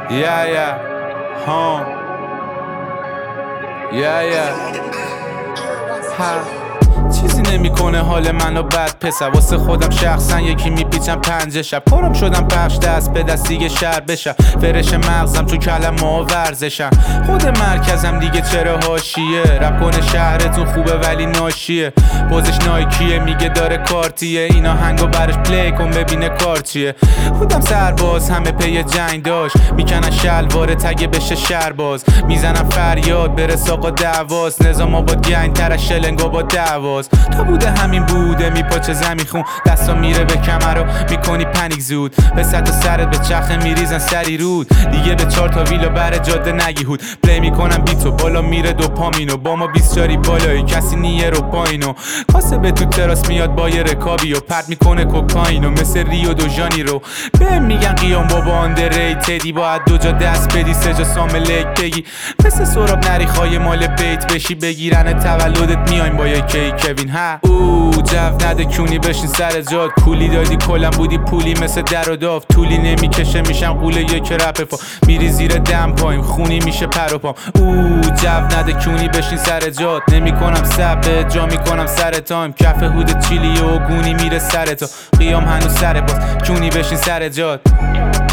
Yeah, huh. Yeah. Ha. چیزی نمیکنه حال منو بد پسر، واسه خودم شخصا یکی میپیچم 5 شب. پرم شدم پخش دست به دست دیگه شهر بشم، فرش مغزم تو کلمه و ورزشم. خود مرکزم دیگه چرا حاشیه، رپ کنه شهرتون خوبه ولی ناشیه. پوزش نایکیه میگه داره کارتیه، اینا هنگو برش پلی کن ببینه کار چیه. خودم سرباز همه پی جنگ داشت، میکنن شلوار تگه بشه شرباز. میزنم فریاد بره ساق و دعواست، نظام آباد گنگ ترش شلنگو با دعواست. تا بوده همین بوده میپاچه زمین خون، دستا میره به کمر رو میکنی پنیک زود. به سطح سرت به چرخه میریزن سری رود، دیگه به 4 تا ویلو بر جاده نگی هود. پلی میکنم بیتو بالا میره دوپامینو، با ما 20 جاری بالایی کسی نیه رو پایینو. کاسه به تو تراس میاد با یه رکابی و پرت میکنه کوکاینو مثل ریو دو ژانیرو. بهم میگن قیام بابا آندرریتدی، باید 2 جا دست بدی 3 جا ساملک بگی. مثل سراب نریخای مال بیت بشی، بگیرن تولدت میایم با یه کیک کوین. ها جو نده کونی بشین سر جات، کولی دادی کلم بودی پولی مثل در و داف. طولی نمیکشه میشم قوله یک رپ پا، میری زیر دم پایم خونی میشه پر و پام. جو نده کونی بشین سر جات، نمیکنم سبه جا میکنم سر تایم. کف هود چیلی و گونی میره سر تا، قیام هنوز سر باز کونی بشین سر جات.